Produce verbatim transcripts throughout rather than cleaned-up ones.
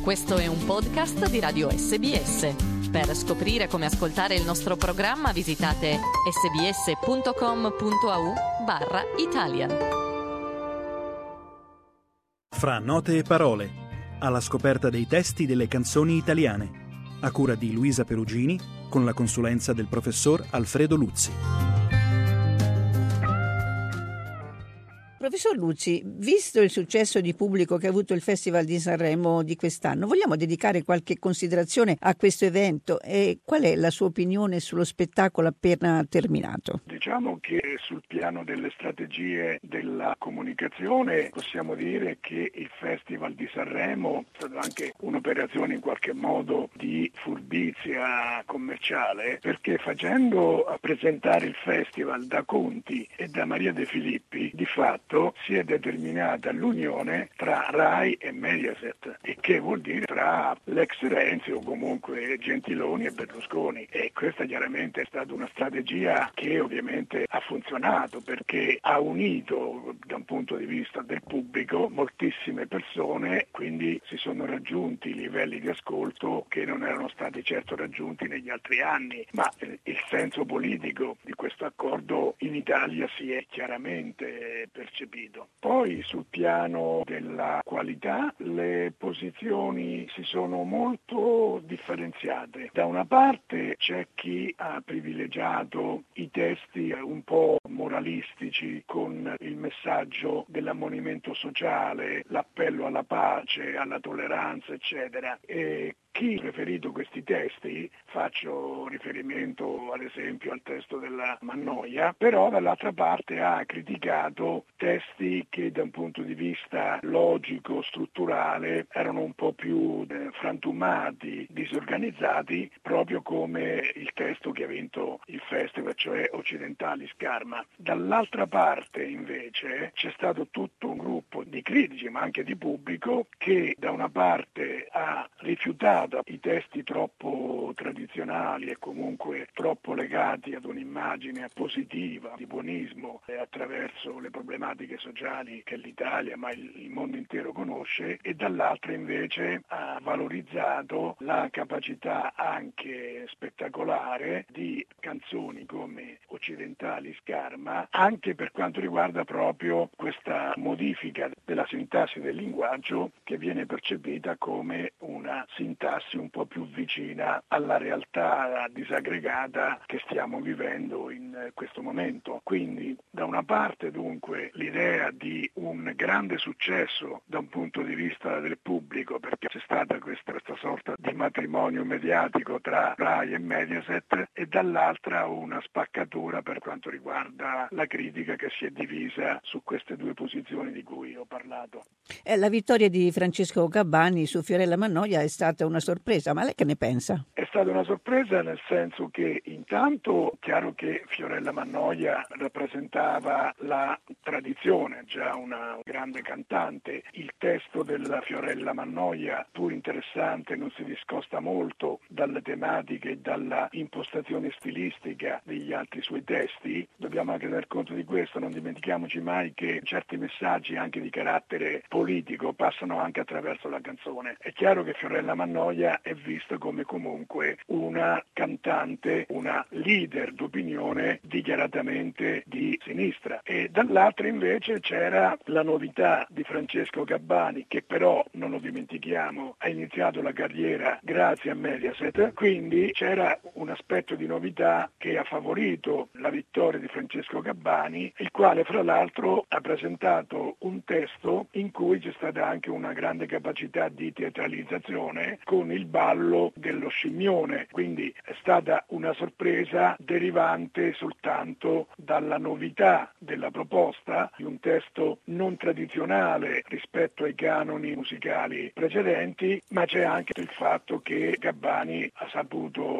Questo è un podcast di Radio S B S. Per scoprire come ascoltare il nostro programma visitate sbs.com.au barra Italian. Fra note e parole, alla scoperta dei testi delle canzoni italiane, a cura di Luisa Perugini, con la consulenza del professor Alfredo Luzzi. Professor Luzzi, visto il successo di pubblico che ha avuto il Festival di Sanremo di quest'anno, vogliamo dedicare qualche considerazione a questo evento e qual è la sua opinione sullo spettacolo appena terminato? Diciamo che sul piano delle strategie della comunicazione possiamo dire che il Festival di Sanremo è stata anche un'operazione in qualche modo di furbizia commerciale, perché facendo presentare il festival da Conti e da Maria De Filippi, di fatto si è determinata l'unione tra Rai e Mediaset, e che vuol dire tra l'ex Renzi o comunque Gentiloni e Berlusconi, e questa chiaramente è stata una strategia che ovviamente ha funzionato, perché ha unito da un punto di vista del pubblico moltissime persone, quindi si sono raggiunti livelli di ascolto che non erano stati certo raggiunti negli altri anni, ma il senso politico di questo accordo in Italia si è chiaramente percepito. Poi sul piano della qualità le posizioni si sono molto differenziate. Da una parte c'è chi ha privilegiato i testi un po' moralistici con il messaggio dell'ammonimento sociale, l'appello alla pace, alla tolleranza, eccetera, e chi ha preferito questi testi, faccio riferimento ad esempio al testo della Mannoia, però dall'altra parte ha criticato testi che da un punto di vista logico, strutturale, erano un po' più eh, frantumati, disorganizzati, proprio come il testo che ha vinto il festival, cioè Occidentali Scarma. Dall'altra parte invece c'è stato tutto un gruppo di critici, ma anche di pubblico, che da una parte ha rifiutato i testi troppo tradizionali e comunque troppo legati ad un'immagine positiva di buonismo e attraverso le problematiche sociali che l'Italia, ma il, il mondo intero conosce, e dall'altra invece ha valorizzato la capacità anche spettacolare di canzoni come Occidentali Scarma, anche per quanto riguarda proprio questa modifica della sintassi del linguaggio che viene percepita come una sintassi un po' più vicina alla realtà disaggregata che stiamo vivendo in questo momento. Quindi da una parte dunque l'idea di un grande successo da un punto di vista del pubblico, perché c'è stata questa, questa sorta di matrimonio mediatico tra Rai e Mediaset, e dall'altra una spaccatura per quanto riguarda la critica che si è divisa su queste due posizioni di cui ho parlato. La vittoria di Francesco Gabbani su Fiorella Mannoia è stata una sorpresa, ma lei che ne pensa? È stata una sorpresa nel senso che intanto chiaro che Fiorella Mannoia rappresentava la tradizione, già una grande cantante. Il testo della Fiorella Mannoia, pur interessante, non si discosta molto dalle tematiche e dalla impostazione stilistica degli altri suoi testi. Dobbiamo anche tener conto di questo, non dimentichiamoci mai che certi messaggi anche di carattere politico passano anche attraverso la canzone. È chiaro che Fiorella Mannoia è vista come comunque una cantante, una leader d'opinione dichiaratamente di sinistra, e dall'altra invece c'era la novità di Francesco Gabbani, che però, non lo dimentichiamo, ha iniziato la carriera grazie a Mediaset, quindi c'era un aspetto di novità che ha favorito la vittoria di Francesco Gabbani, il quale fra l'altro ha presentato un testo in cui c'è stata anche una grande capacità di teatralizzazione con il ballo dello scimmione, quindi è stata una sorpresa derivante soltanto dalla novità della proposta di un testo non tradizionale rispetto ai canoni musicali precedenti, ma c'è anche il fatto che Gabbani ha saputo teatralizzare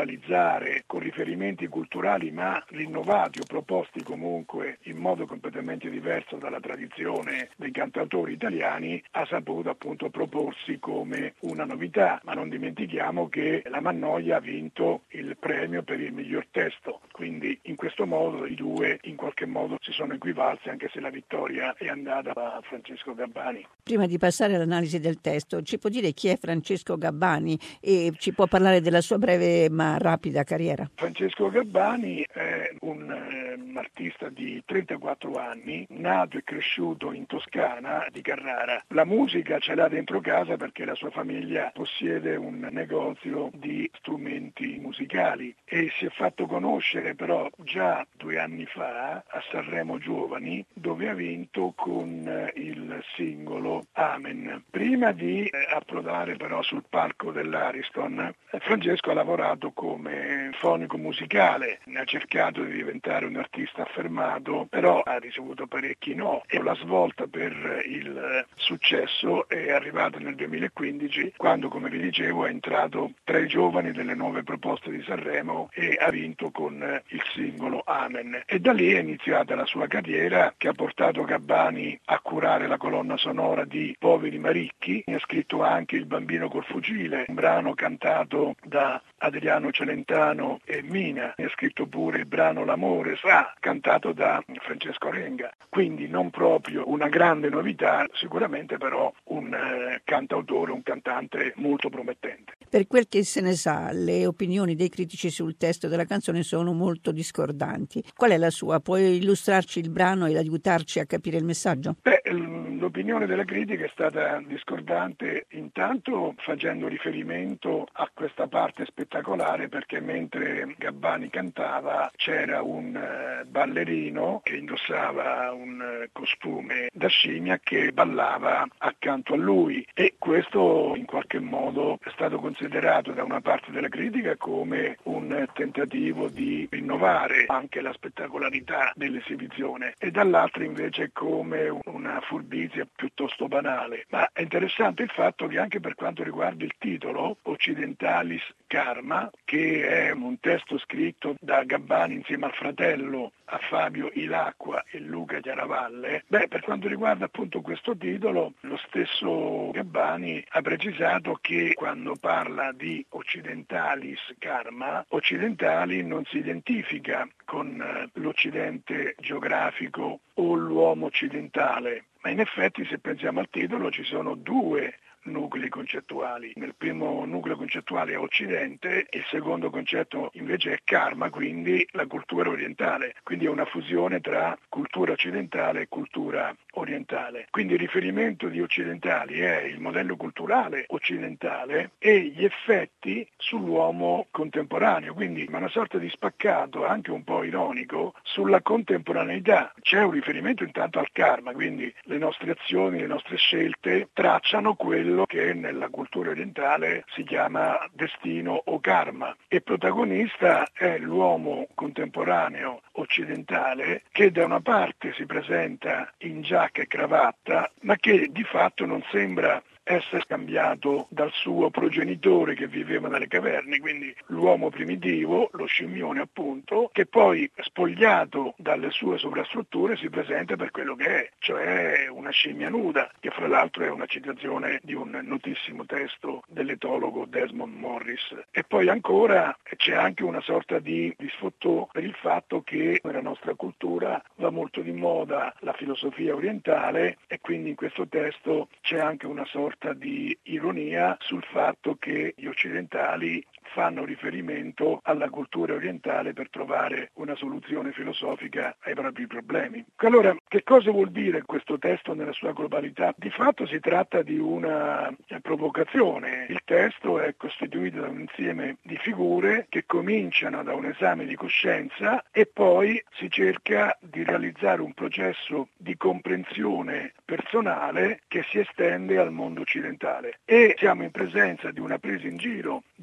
strumentalizzare con riferimenti culturali ma rinnovati o proposti comunque in modo completamente diverso dalla tradizione dei cantautori italiani, ha saputo appunto proporsi come una novità. Ma non dimentichiamo che La Mannoia ha vinto il premio per il miglior testo, quindi in questo modo i due in qualche modo si sono equivalsi, anche se la vittoria è andata a Francesco Gabbani. Prima di passare all'analisi del testo, ci può dire chi è Francesco Gabbani e ci può parlare della sua breve ma rapida carriera? Francesco Gabbani è un eh, artista di trentaquattro anni, nato e cresciuto in Toscana, di Carrara. La musica ce l'ha dentro casa perché la sua famiglia possiede un negozio di strumenti musicali e si è fatto conoscere però già due anni fa a Sanremo Giovani, dove ha vinto con il singolo Amen. Prima di approdare però sul palco dell'Ariston, Francesco ha lavorato come fonico musicale, ha cercato di diventare un artista affermato, però ha ricevuto parecchi no, e la svolta per il successo è arrivata nel duemilaquindici, quando, come vi dicevo, è entrato tra i giovani delle nuove proposte di Sanremo e ha vinto con il singolo Amen. E da lì è iniziata la sua carriera, che ha portato Gabbani a curare la colonna sonora di Poveri ma ricchi. Ha scritto anche Il bambino col fucile, un brano cantato da Adriano Celentano e Mina. Ha scritto pure il brano L'amore sa, cantato da Francesco Renga. Quindi non proprio una grande novità, sicuramente però un eh, cantautore, un cantante molto promettente. Per quel che se ne sa, le opinioni dei critici sul testo della canzone sono molto discordanti. Qual è la sua? Puoi illustrarci il brano ed aiutarci a capire il messaggio? Beh, l'opinione della critica è stata discordante, intanto facendo riferimento a questa parte spettacolare, perché mentre Gabbani cantava c'era un ballerino che indossava un costume da scimmia che ballava accanto a lui, e questo in qualche modo è stato considerato da una parte della critica come un tentativo di rinnovare anche la spettacolarità dell'esibizione, e dall'altra invece come una furbizia piuttosto banale. Ma è interessante il fatto che anche per quanto riguarda il titolo, Occidentalis Karma, che è un testo scritto da Gabbani insieme al fratello, a Fabio Ilacqua e Luca Chiaravalle, beh, per quanto riguarda appunto questo titolo, lo stesso Gabbani ha precisato che quando parla di Occidentalis Karma, occidentali non si identifica con l'Occidente geografico o l'uomo occidentale, ma in effetti, se pensiamo al titolo, ci sono due nuclei concettuali. Nel primo nucleo concettuale è Occidente, il secondo concetto invece è Karma, quindi la cultura orientale, quindi è una fusione tra cultura occidentale e cultura orientale. Quindi il riferimento di occidentali è il modello culturale occidentale e gli effetti sull'uomo contemporaneo, quindi una sorta di spaccato anche un po' ironico sulla contemporaneità. C'è un riferimento intanto al karma, quindi le nostre azioni, le nostre scelte tracciano quello che nella cultura orientale si chiama destino o karma, e protagonista è l'uomo contemporaneo occidentale che da una parte si presenta in giacca e cravatta, ma che di fatto non sembra essere scambiato dal suo progenitore che viveva nelle caverne, quindi l'uomo primitivo, lo scimmione appunto, che poi spogliato dalle sue sovrastrutture si presenta per quello che è, cioè una scimmia nuda, che fra l'altro è una citazione di un notissimo testo dell'etologo Desmond Morris. E poi ancora c'è anche una sorta di, di sfottò per il fatto che nella nostra cultura va molto di moda la filosofia orientale, e quindi in questo testo c'è anche una sorta di ironia sul fatto che gli occidentali fanno riferimento alla cultura orientale per trovare una soluzione filosofica ai propri problemi. Allora, che cosa vuol dire questo testo nella sua globalità? Di fatto si tratta di una provocazione. Il testo è costituito da un insieme di figure che cominciano da un esame di coscienza e poi si cerca di realizzare un processo di comprensione personale che si estende al mondo occidentale. E siamo in presenza di una presa in giro degli occidentali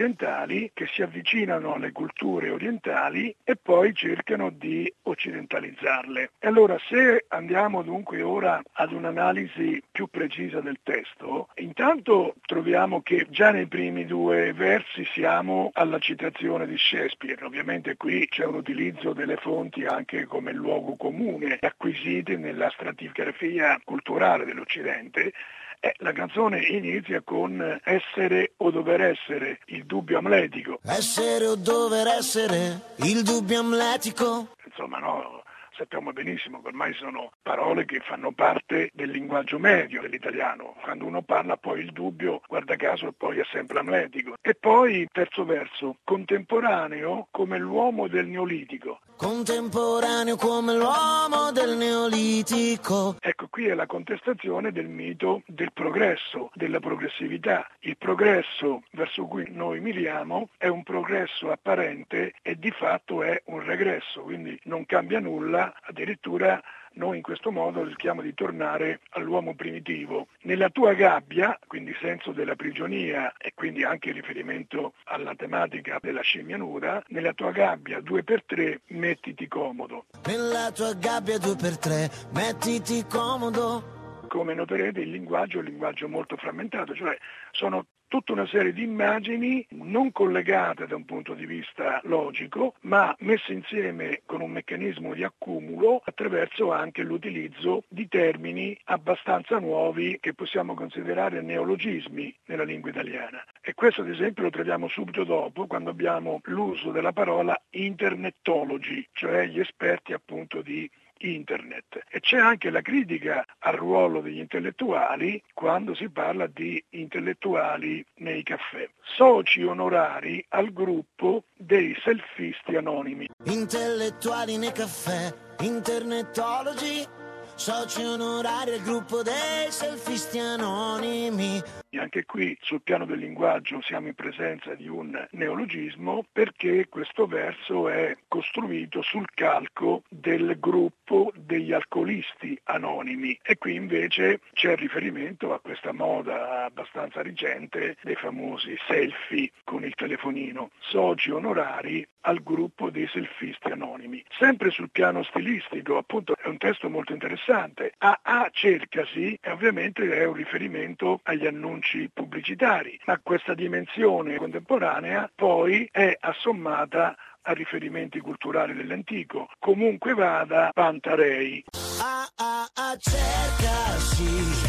occidentali che si avvicinano alle culture orientali e poi cercano di occidentalizzarle. E allora se andiamo dunque ora ad un'analisi più precisa del testo, intanto troviamo che già nei primi due versi siamo alla citazione di Shakespeare. Ovviamente qui c'è un utilizzo delle fonti anche come luogo comune acquisite nella stratigrafia culturale dell'Occidente. Eh, la canzone inizia con essere o dover essere, il dubbio amletico. Essere o dover essere, il dubbio amletico. Insomma, no, sappiamo benissimo che ormai sono parole che fanno parte del linguaggio medio dell'italiano. Quando uno parla poi il dubbio, guarda caso, poi è sempre amletico. E poi, terzo verso, contemporaneo come l'uomo del Neolitico. Contemporaneo come l'uomo del Neolitico. Ecco, qui è la contestazione del mito del progresso, della progressività. Il progresso verso cui noi miriamo è un progresso apparente e di fatto è un regresso, quindi non cambia nulla, addirittura noi in questo modo rischiamo di tornare all'uomo primitivo. Nella tua gabbia, quindi senso della prigionia e quindi anche riferimento alla tematica della scimmia nuda, nella tua gabbia due per tre mettiti comodo. Nella tua gabbia due per tre mettiti comodo. Come noterete il linguaggio è un linguaggio molto frammentato, cioè sono tutta una serie di immagini non collegate da un punto di vista logico, ma messe insieme con un meccanismo di accumulo attraverso anche l'utilizzo di termini abbastanza nuovi che possiamo considerare neologismi nella lingua italiana. E questo ad esempio lo troviamo subito dopo quando abbiamo l'uso della parola internettologi, cioè gli esperti appunto di Internet. E c'è anche la critica al ruolo degli intellettuali quando si parla di intellettuali nei caffè. Soci onorari al gruppo dei selfisti anonimi. Intellettuali nei caffè, internetologi, soci onorari al gruppo dei selfisti anonimi. Anche qui sul piano del linguaggio siamo in presenza di un neologismo perché questo verso è costruito sul calco del gruppo degli alcolisti anonimi e qui invece c'è riferimento a questa moda abbastanza recente dei famosi selfie con il telefonino, soci onorari al gruppo dei selfisti anonimi. Sempre sul piano stilistico, appunto è un testo molto interessante. A A cercasi e ovviamente è un riferimento agli annunci pubblicitari, ma questa dimensione contemporanea poi è assommata a riferimenti culturali dell'antico. Comunque vada, Pantarei. A A A cercasi,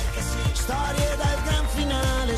storie dal gran finale,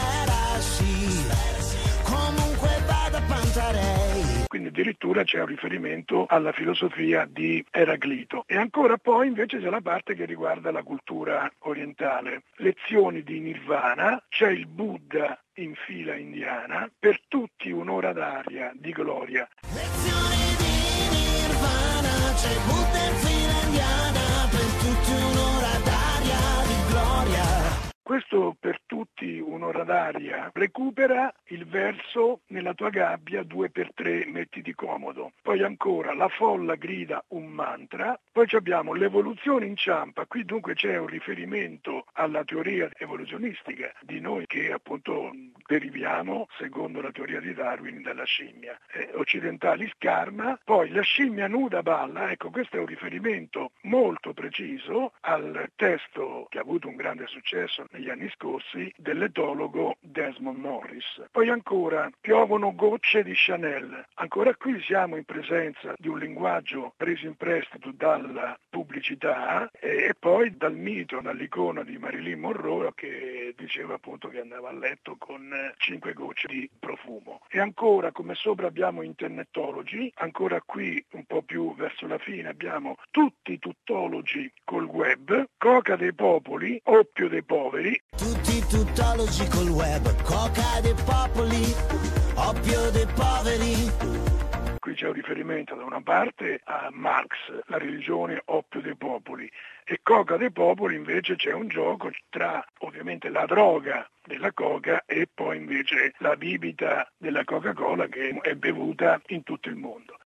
sperasi, comunque vada, Pantarei. Quindi addirittura c'è un riferimento alla filosofia di Eraclito. E ancora poi invece c'è la parte che riguarda la cultura orientale. Lezioni di Nirvana, c'è il Buddha in fila indiana, per tutti un'ora d'aria di gloria. Lezioni di Nirvana, c'è il Buddha in fila indiana, per tutti un'ora d'aria di gloria. Questo per tutti un'ora d'aria recupera il verso nella tua gabbia due per tre mettiti comodo. Poi ancora la folla grida un mantra. Poi abbiamo l'evoluzione inciampa. Qui dunque c'è un riferimento alla teoria evoluzionistica di noi che appunto deriviamo secondo la teoria di Darwin dalla scimmia. Eh, occidentali scarma. Poi la scimmia nuda balla. Ecco, questo è un riferimento molto preciso al testo che ha avuto un grande successo negli anni scorsi dell'etologo Desmond Morris. Poi ancora piovono gocce di Chanel. Ancora qui siamo in presenza di un linguaggio preso in prestito dalla pubblicità e poi dal mito, dall'icona di Marilyn Monroe che diceva appunto che andava a letto con cinque gocce di profumo. E ancora come sopra abbiamo internettologi, ancora qui un po' più verso la fine abbiamo tutti tuttologi col web, coca dei popoli, oppio dei poveri. Tutti tuttologi col web, coca dei popoli, oppio dei poveri. Qui c'è un riferimento da una parte a Marx, la religione oppio dei popoli, e coca dei popoli invece c'è un gioco tra ovviamente la droga della coca e poi invece la bibita della Coca-Cola che è bevuta in tutto il mondo.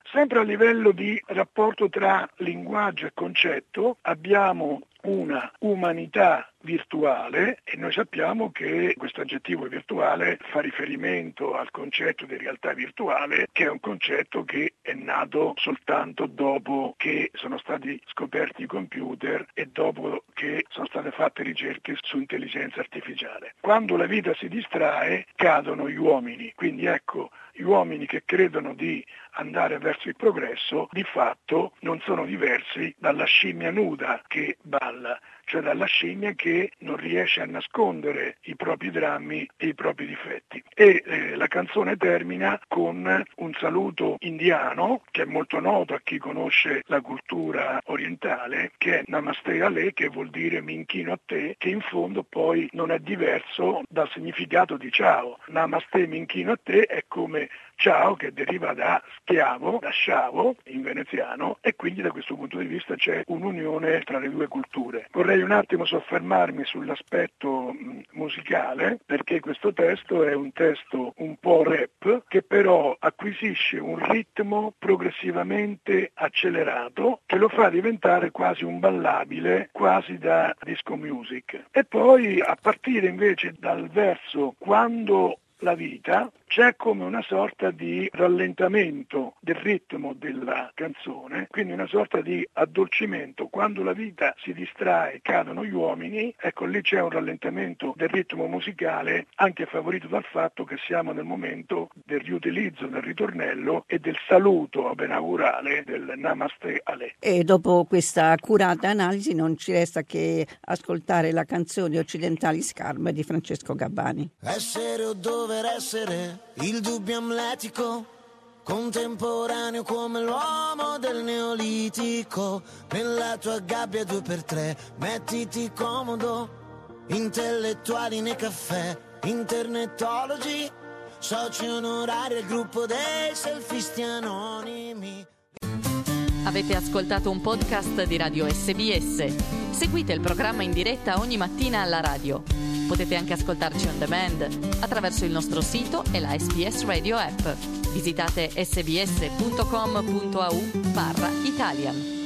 Sempre a livello di rapporto tra linguaggio e concetto abbiamo una umanità virtuale e noi sappiamo che questo aggettivo virtuale fa riferimento al concetto di realtà virtuale, che è un concetto che è nato soltanto dopo che sono stati scoperti i computer e dopo che sono state fatte ricerche su intelligenza artificiale. Quando la vita si distrae cadono gli uomini, quindi ecco, gli uomini che credono di andare verso il progresso di fatto non sono diversi dalla scimmia nuda che balla, cioè dalla scimmia che non riesce a nascondere i propri drammi e i propri difetti. E eh, la canzone termina con un saluto indiano che è molto noto a chi conosce la cultura orientale, che è Namaste Ale, che vuol dire mi inchino a te, che in fondo poi non è diverso dal significato di ciao. Namaste, mi inchino a te, è come ciao, che deriva da schiavo, da sciavo in veneziano, e quindi da questo punto di vista c'è un'unione tra le due culture. Vorrei un attimo soffermarmi sull'aspetto mh, musicale, perché questo testo è un testo un po' rap, che però acquisisce un ritmo progressivamente accelerato, che lo fa diventare quasi un ballabile, quasi da disco music. E poi a partire invece dal verso quando la vita c'è come una sorta di rallentamento del ritmo della canzone, quindi una sorta di addolcimento. Quando la vita si distrae cadono gli uomini, ecco lì c'è un rallentamento del ritmo musicale, anche favorito dal fatto che siamo nel momento del riutilizzo del ritornello e del saluto benaugurale del Namaste Ale. E dopo questa accurata analisi non ci resta che ascoltare la canzone Occidentali Scarpe di Francesco Gabbani. Essere o dover essere il dubbio amletico, contemporaneo come l'uomo del neolitico. Nella tua gabbia due per tre, mettiti comodo, intellettuali nei caffè, internetologi, soci onorari al gruppo dei selfisti anonimi. Avete ascoltato un podcast di Radio S B S. Seguite il programma in diretta ogni mattina alla radio. Potete anche ascoltarci on demand attraverso il nostro sito e la S B S Radio app. Visitate sbs punto com punto a u barra Italian.